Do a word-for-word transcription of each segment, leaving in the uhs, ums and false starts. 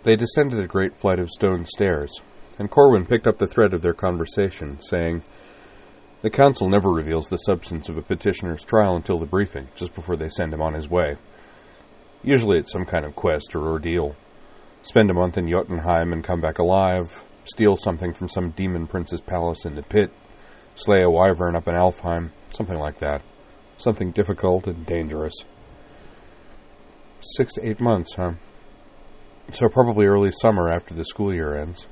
They descended a great flight of stone stairs, and Corwin picked up the thread of their conversation, saying, "The council never reveals the substance of a petitioner's trial until the briefing, just before they send him on his way. Usually it's some kind of quest or ordeal. Spend a month in Jotunheim and come back alive, steal something from some demon prince's palace in the pit, slay a wyvern up in Alfheim, something like that. Something difficult and dangerous." Six to eight months, huh? So probably early summer after the school year ends.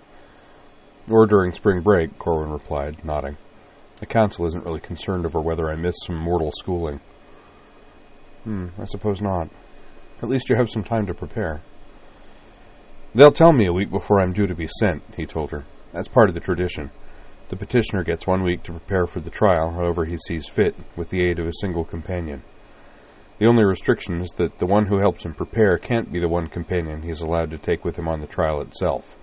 "Or during spring break," Corwin replied, nodding. "The council isn't really concerned over whether I miss some mortal schooling." Hmm, I suppose not. At least you have some time to prepare." "They'll tell me a week before I'm due to be sent," he told her. "That's part of the tradition. The petitioner gets one week to prepare for the trial, however he sees fit, with the aid of a single companion. The only restriction is that the one who helps him prepare can't be the one companion he's allowed to take with him on the trial itself."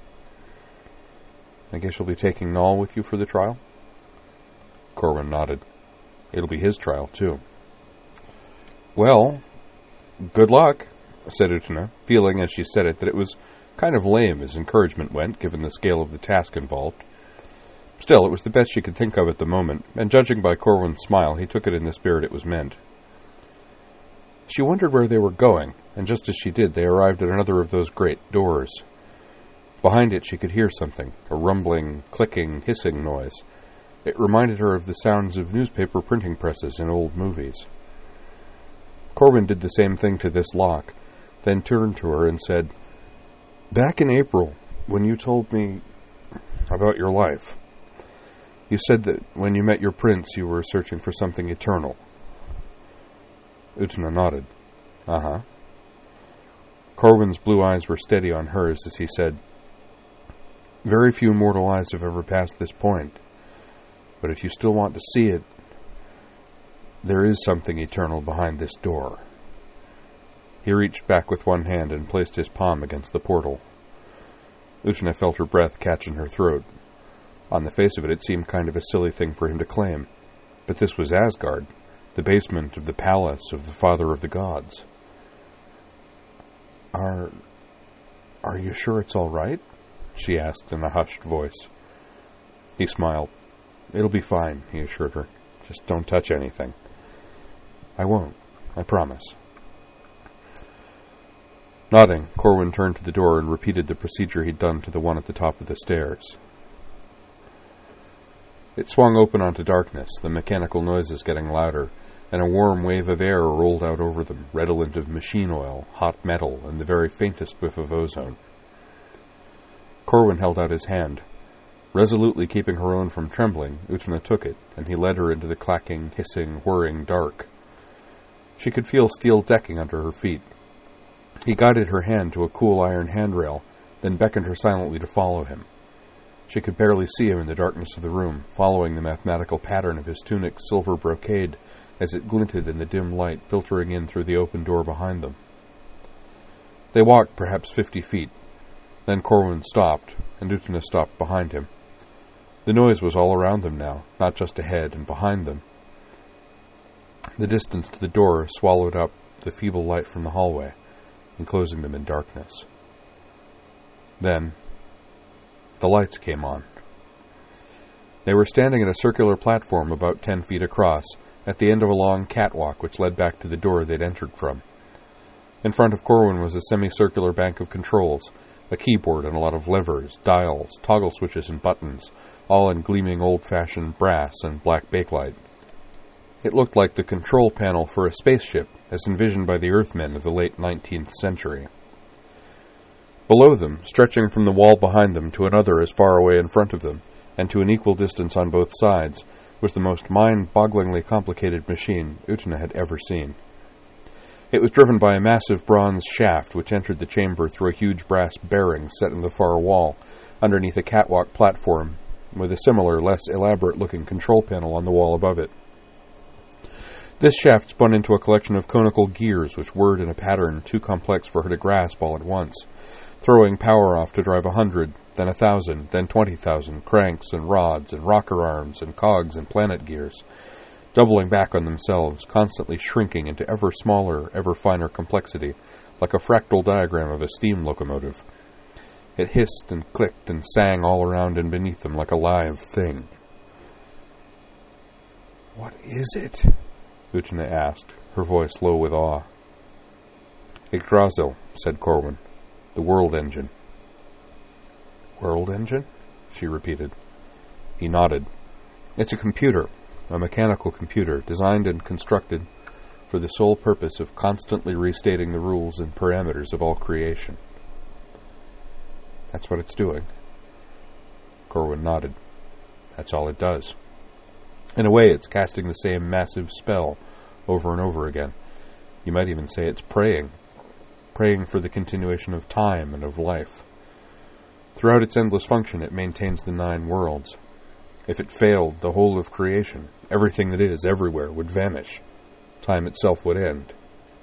"I guess you'll be taking Noll with you for the trial?" Corwin nodded. "It'll be his trial, too." "Well, good luck," said Utena, feeling as she said it that it was kind of lame as encouragement went, given the scale of the task involved. Still, it was the best she could think of at the moment, and judging by Corwin's smile, he took it in the spirit it was meant. She wondered where they were going, and just as she did, they arrived at another of those great doors. Behind it she could hear something, a rumbling, clicking, hissing noise. It reminded her of the sounds of newspaper printing presses in old movies. Corwin did the same thing to this lock, then turned to her and said, "Back in April, when you told me about your life, you said that when you met your prince you were searching for something eternal." Utena nodded. "Uh-huh." Corwin's blue eyes were steady on hers as he said, "Very few mortal eyes have ever passed this point, but if you still want to see it, there is something eternal behind this door." He reached back with one hand and placed his palm against the portal. Utena felt her breath catch in her throat. On the face of it, it seemed kind of a silly thing for him to claim, but this was Asgard, the basement of the palace of the Father of the Gods. Are... are you sure it's all right?" she asked in a hushed voice. He smiled. "It'll be fine," he assured her. "Just don't touch anything." "I won't. I promise." Nodding, Corwin turned to the door and repeated the procedure he'd done to the one at the top of the stairs. It swung open onto darkness, the mechanical noises getting louder, and a warm wave of air rolled out over them, redolent of machine oil, hot metal, and the very faintest whiff of ozone. Corwin held out his hand. Resolutely keeping her own from trembling, Utena took it, and he led her into the clacking, hissing, whirring dark. She could feel steel decking under her feet. He guided her hand to a cool iron handrail, then beckoned her silently to follow him. She could barely see him in the darkness of the room, following the mathematical pattern of his tunic's silver brocade as it glinted in the dim light filtering in through the open door behind them. They walked perhaps fifty feet. Then Corwin stopped, and Utena stopped behind him. The noise was all around them now, not just ahead and behind them. The distance to the door swallowed up the feeble light from the hallway, enclosing them in darkness. Then the lights came on. They were standing at a circular platform about ten feet across, at the end of a long catwalk which led back to the door they'd entered from. In front of Corwin was a semicircular bank of controls, a keyboard and a lot of levers, dials, toggle switches and buttons, all in gleaming old-fashioned brass and black bakelite. It looked like the control panel for a spaceship, as envisioned by the Earthmen of the late nineteenth century. Below them, stretching from the wall behind them to another as far away in front of them, and to an equal distance on both sides, was the most mind-bogglingly complicated machine Utena had ever seen. It was driven by a massive bronze shaft which entered the chamber through a huge brass bearing set in the far wall, underneath a catwalk platform, with a similar, less elaborate-looking control panel on the wall above it. This shaft spun into a collection of conical gears which whirred in a pattern too complex for her to grasp all at once, throwing power off to drive a hundred, then a thousand, then twenty thousand cranks and rods and rocker arms and cogs and planet gears, doubling back on themselves, constantly shrinking into ever smaller, ever finer complexity, like a fractal diagram of a steam locomotive. It hissed and clicked and sang all around and beneath them like a live thing. "What is it?" Utna asked, her voice low with awe. "Yggdrasil," said Corwin. "The world engine." "World engine?" she repeated. He nodded. "It's a computer, a mechanical computer, designed and constructed for the sole purpose of constantly restating the rules and parameters of all creation." "That's what it's doing." Corwin nodded. "That's all it does. In a way, it's casting the same massive spell over and over again. You might even say it's praying. Praying for the continuation of time and of life. Throughout its endless function, it maintains the nine worlds. If it failed, the whole of creation, everything that is, everywhere, would vanish. Time itself would end."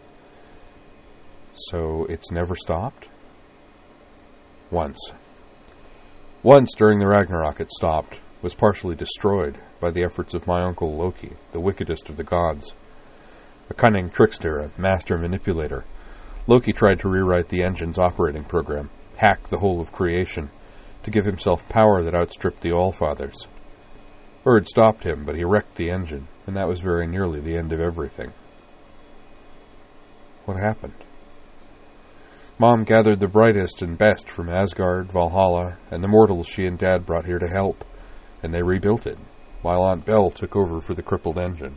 "So it's never stopped?" "Once. Once, during the Ragnarok, it stopped, was partially destroyed by the efforts of my uncle Loki, the wickedest of the gods. A cunning trickster, a master manipulator, Loki tried to rewrite the engine's operating program, hack the whole of creation, to give himself power that outstripped the Allfathers. Urd stopped him, but he wrecked the engine, and that was very nearly the end of everything." "What happened?" "Mom gathered the brightest and best from Asgard, Valhalla, and the mortals she and Dad brought here to help, and they rebuilt it, while Aunt Belle took over for the crippled engine."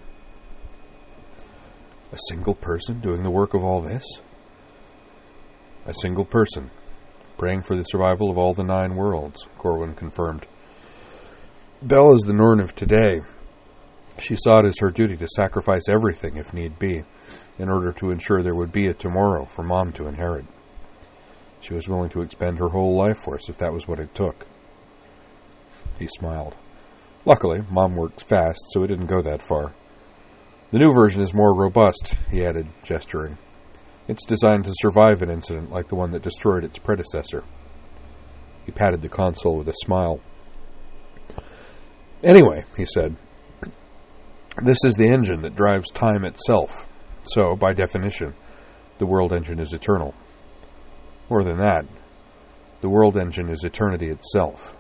"A single person doing the work of all this?" "A single person, praying for the survival of all the nine worlds," Corwin confirmed. "Belle is the Norn of today. She saw it as her duty to sacrifice everything, if need be, in order to ensure there would be a tomorrow for Mom to inherit. She was willing to expend her whole life force if that was what it took." He smiled. "Luckily, Mom works fast, so it didn't go that far. The new version is more robust," he added, gesturing. "It's designed to survive an incident like the one that destroyed its predecessor." He patted the console with a smile. "Anyway," he said, "this is the engine that drives time itself. So, by definition, the world engine is eternal. More than that, the world engine is eternity itself."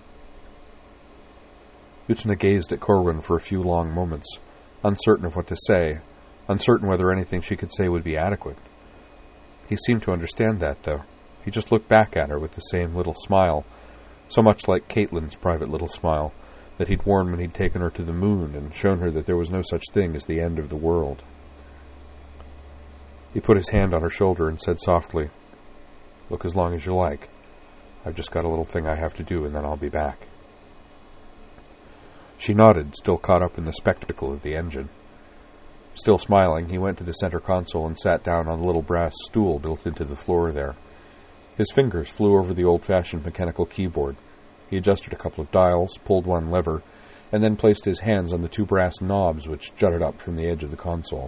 Utna gazed at Corwin for a few long moments, uncertain of what to say, uncertain whether anything she could say would be adequate. He seemed to understand that, though. He just looked back at her with the same little smile, so much like Caitlin's private little smile, that he'd worn when he'd taken her to the moon and shown her that there was no such thing as the end of the world. He put his hand on her shoulder and said softly, "Look as long as you like. I've just got a little thing I have to do, and then I'll be back." She nodded, still caught up in the spectacle of the engine. Still smiling, he went to the center console and sat down on the little brass stool built into the floor there. His fingers flew over the old-fashioned mechanical keyboard. He adjusted a couple of dials, pulled one lever, and then placed his hands on the two brass knobs which jutted up from the edge of the console.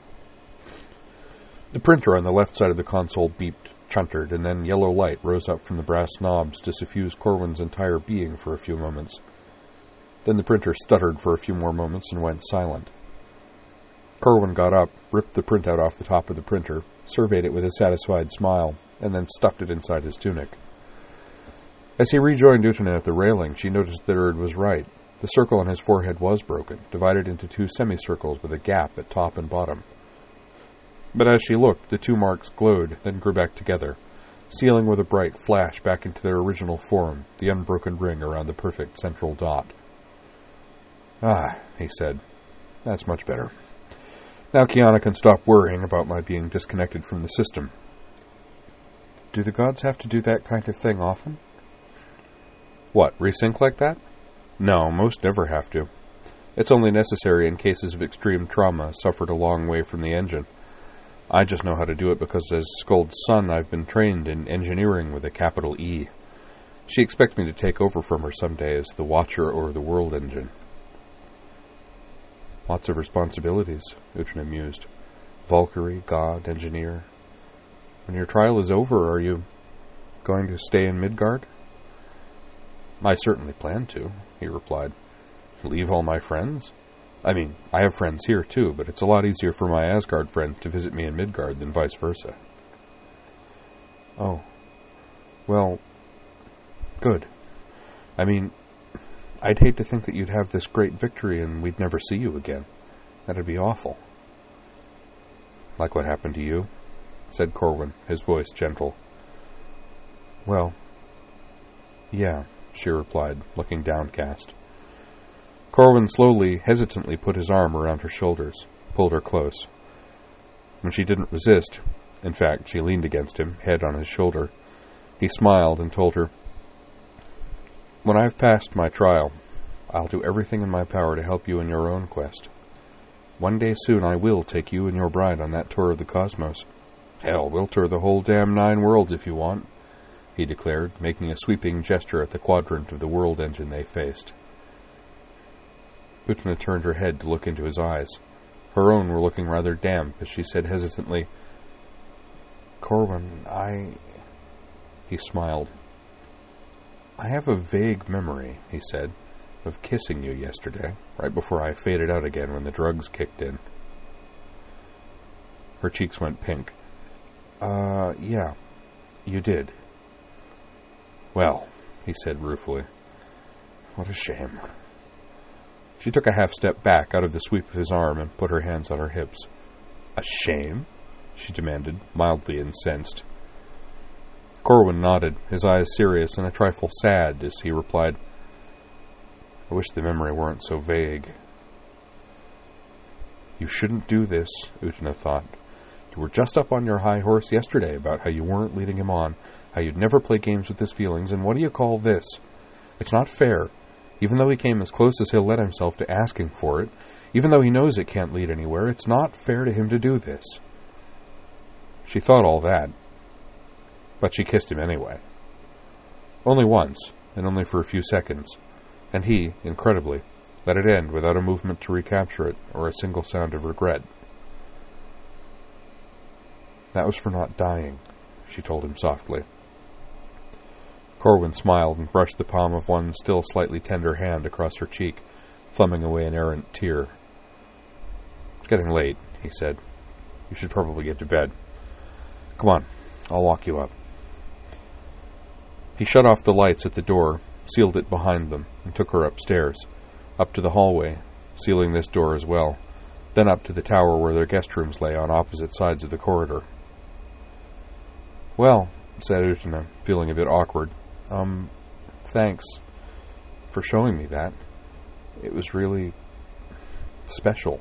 The printer on the left side of the console beeped, chuntered, and then yellow light rose up from the brass knobs to suffuse Corwin's entire being for a few moments. Then the printer stuttered for a few more moments and went silent. Corwin got up, ripped the printout off the top of the printer, surveyed it with a satisfied smile, and then stuffed it inside his tunic. As he rejoined Utna at the railing, she noticed that Urd was right. The circle on his forehead was broken, divided into two semicircles with a gap at top and bottom. But as she looked, the two marks glowed, then grew back together, sealing with a bright flash back into their original form, the unbroken ring around the perfect central dot. "Ah," he said, "that's much better. Now Kiana can stop worrying about my being disconnected from the system." "Do the gods have to do that kind of thing often?" "What, resync like that?" "No, most never have to. It's only necessary in cases of extreme trauma suffered a long way from the engine. I just know how to do it because as Skuld's son I've been trained in engineering with a capital E. She expects me to take over from her someday as the Watcher or the World Engine." "Lots of responsibilities," Utna mused. "Valkyrie, god, engineer. When your trial is over, are you going to stay in Midgard?" "I certainly plan to," he replied. "Leave all my friends? I mean, I have friends here too, but it's a lot easier for my Asgard friends to visit me in Midgard than vice versa." Oh. Well, good. I mean, I'd hate to think that you'd have this great victory and we'd never see you again. That'd be awful. Like what happened to you? Said Corwin, his voice gentle. Well, yeah, she replied, looking downcast. Corwin slowly, hesitantly put his arm around her shoulders, pulled her close. When she didn't resist, in fact, she leaned against him, head on his shoulder, he smiled and told her, When I've passed my trial, I'll do everything in my power to help you in your own quest. One day soon I will take you and your bride on that tour of the cosmos. Hell, we'll tour the whole damn nine worlds if you want, he declared, making a sweeping gesture at the quadrant of the world engine they faced. Utna turned her head to look into his eyes. Her own were looking rather damp as she said hesitantly, Corwin, I... He smiled. I have a vague memory, he said, of kissing you yesterday, right before I faded out again when the drugs kicked in. Her cheeks went pink. Uh, yeah, you did. Well, he said ruefully, what a shame. She took a half step back out of the sweep of his arm and put her hands on her hips. A shame? She demanded, mildly incensed. Corwin nodded, his eyes serious and a trifle sad, as he replied, I wish the memory weren't so vague. You shouldn't do this, Utna thought. You were just up on your high horse yesterday about how you weren't leading him on, how you'd never play games with his feelings, and what do you call this? It's not fair. Even though he came as close as he'll let himself to asking for it, even though he knows it can't lead anywhere, it's not fair to him to do this. She thought all that, but she kissed him anyway. Only once, and only for a few seconds, and he, incredibly, let it end without a movement to recapture it or a single sound of regret. That was for not dying, she told him softly. Corwin smiled and brushed the palm of one still slightly tender hand across her cheek, thumbing away an errant tear. It's getting late, he said. You should probably get to bed. Come on, I'll walk you up. He shut off the lights at the door, sealed it behind them, and took her upstairs, up to the hallway, sealing this door as well, then up to the tower where their guest rooms lay on opposite sides of the corridor. Well, said Utna, feeling a bit awkward, um, thanks for showing me that. It was really special.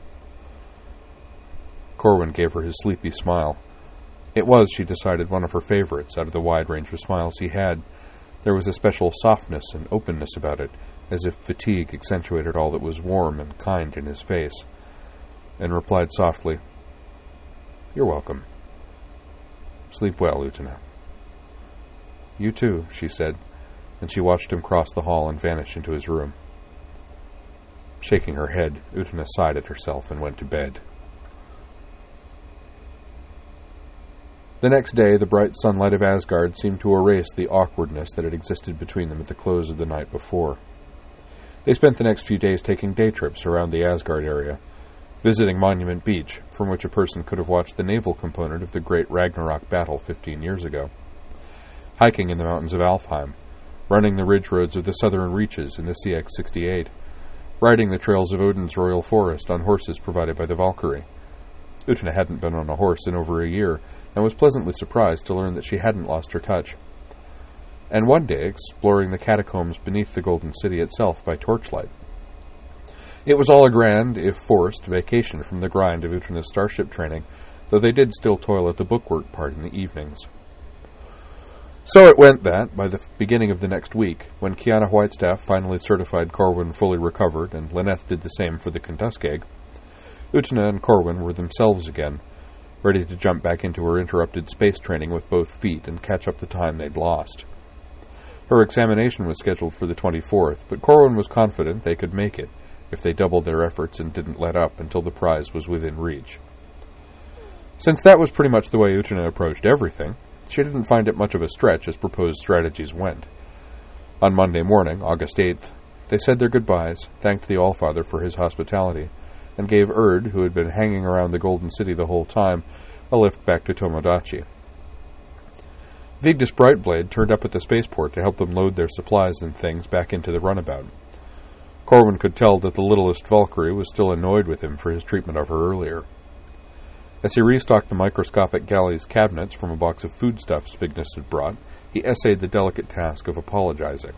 Corwin gave her his sleepy smile. It was, she decided, one of her favorites out of the wide range of smiles he had. There was a special softness and openness about it, as if fatigue accentuated all that was warm and kind in his face, and replied softly, You're welcome. Sleep well, Utna. You too, she said, and she watched him cross the hall and vanish into his room. Shaking her head, Utna sighed at herself and went to bed. The next day, the bright sunlight of Asgard seemed to erase the awkwardness that had existed between them at the close of the night before. They spent the next few days taking day trips around the Asgard area, visiting Monument Beach, from which a person could have watched the naval component of the great Ragnarok battle fifteen years ago, hiking in the mountains of Alfheim, running the ridge roads of the southern reaches in the C X sixty-eight, riding the trails of Odin's royal forest on horses provided by the Valkyrie. Utna hadn't been on a horse in over a year, and was pleasantly surprised to learn that she hadn't lost her touch. And one day exploring the catacombs beneath the Golden City itself by torchlight. It was all a grand, if forced, vacation from the grind of Utna's starship training, though they did still toil at the bookwork part in the evenings. So it went that, by the beginning of the next week, when Kiana Whitestaff finally certified Corwin fully recovered, and Lyneth did the same for the Kentuskeg, Utna and Corwin were themselves again, ready to jump back into her interrupted space training with both feet and catch up the time they'd lost. Her examination was scheduled for the twenty-fourth, but Corwin was confident they could make it, if they doubled their efforts and didn't let up until the prize was within reach. Since that was pretty much the way Utna approached everything, she didn't find it much of a stretch as proposed strategies went. On Monday morning, August eighth, they said their goodbyes, thanked the Allfather for his hospitality, and gave Urd, who had been hanging around the Golden City the whole time, a lift back to Tomodachi. Vigdis Brightblade turned up at the spaceport to help them load their supplies and things back into the runabout. Corwin could tell that the littlest Valkyrie was still annoyed with him for his treatment of her earlier. As he restocked the microscopic galley's cabinets from a box of foodstuffs Vigdis had brought, he essayed the delicate task of apologizing.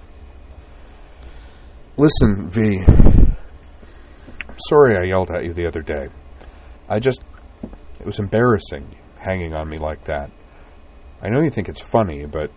"Listen, V, I'm sorry I yelled at you the other day. I just... It was embarrassing, hanging on me like that. I know you think it's funny, but..."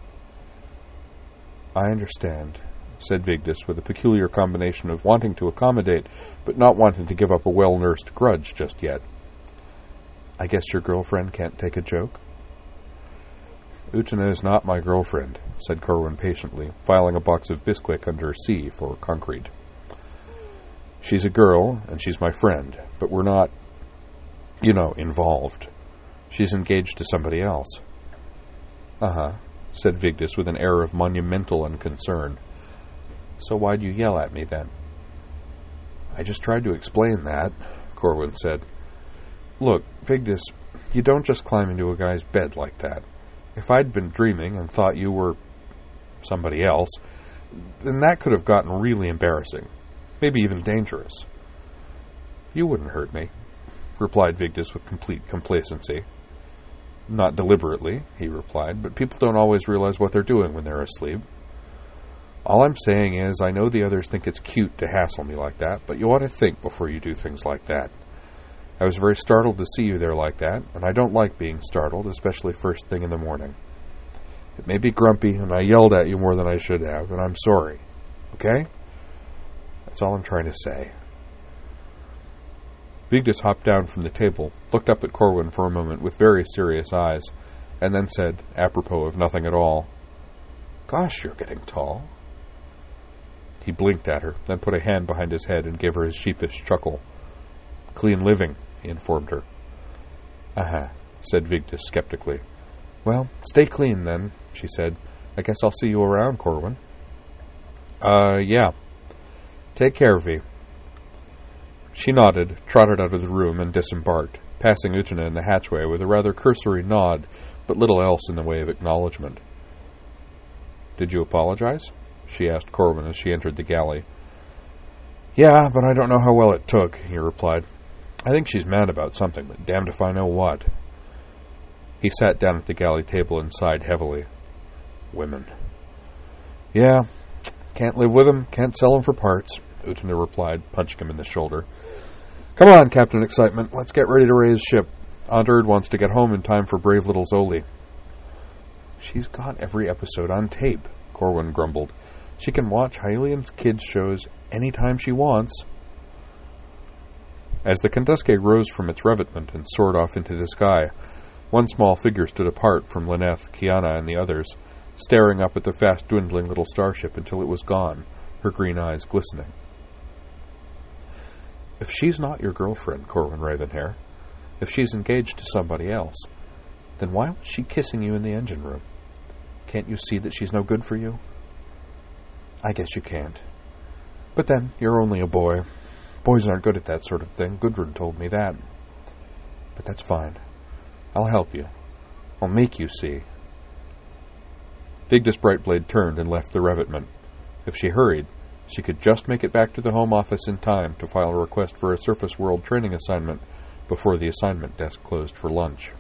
"I understand," said Vigdis, with a peculiar combination of wanting to accommodate, but not wanting to give up a well-nursed grudge just yet. "I guess your girlfriend can't take a joke?" "Utena is not my girlfriend," said Corwin patiently, filing a box of Bisquick under C for concrete. "She's a girl, and she's my friend, but we're not, you know, involved. She's engaged to somebody else." "Uh-huh," said Vigdis with an air of monumental unconcern. "So why'd you yell at me, then?" "I just tried to explain that," Corwin said. "Look, Vigdis, you don't just climb into a guy's bed like that. If I'd been dreaming and thought you were somebody else, then that could have gotten really embarrassing, maybe even dangerous." "You wouldn't hurt me," replied Vigdis with complete complacency. "Not deliberately," he replied, "but people don't always realize what they're doing when they're asleep. All I'm saying is, I know the others think it's cute to hassle me like that, but you ought to think before you do things like that. I was very startled to see you there like that, and I don't like being startled, especially first thing in the morning. It may be grumpy, and I yelled at you more than I should have, and I'm sorry. Okay? That's all I'm trying to say." Vigdis hopped down from the table, looked up at Corwin for a moment with very serious eyes, and then said, apropos of nothing at all, "Gosh, you're getting tall." He blinked at her, then put a hand behind his head and gave her his sheepish chuckle. "Clean living," he informed her. "Uh-huh," said Vigdis skeptically. "Well, stay clean, then," she said. "I guess I'll see you around, Corwin." Uh, yeah. Take care, V." She nodded, trotted out of the room, and disembarked, passing Utena in the hatchway with a rather cursory nod, but little else in the way of acknowledgement. "Did you apologize?" she asked Corwin as she entered the galley. "Yeah, but I don't know how well it took," he replied. "I think she's mad about something, but damned if I know what." He sat down at the galley table and sighed heavily. Women. "Yeah, can't live with them, can't sell them for parts," Utena replied, punching him in the shoulder. "Come on, Captain Excitement, let's get ready to raise ship. Aunt Erd wants to get home in time for brave little Zoli." "She's got every episode on tape," Corwin grumbled. "She can watch Hylian's kids' shows any time she wants." As the Kandusque rose from its revetment and soared off into the sky, one small figure stood apart from Lyneth, Kiana, and the others, staring up at the fast-dwindling little starship until it was gone, her green eyes glistening. "If she's not your girlfriend, Corwin Ravenhair, if she's engaged to somebody else, then why was she kissing you in the engine room? Can't you see that she's no good for you?" "I guess you can't. But then, you're only a boy. Boys aren't good at that sort of thing. Gudrun told me that. But that's fine. I'll help you. I'll make you see." Vigdis Brightblade turned and left the revetment. If she hurried, she could just make it back to the Home Office in time to file a request for a Surface World training assignment before the assignment desk closed for lunch.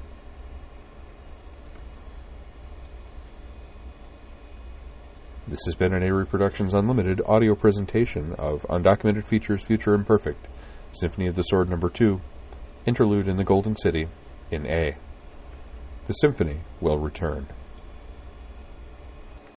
This has been an Avery Productions Unlimited audio presentation of Undocumented Features Future Imperfect, Symphony of the Sword Number two, Interlude in the Golden City, in A. The symphony will return.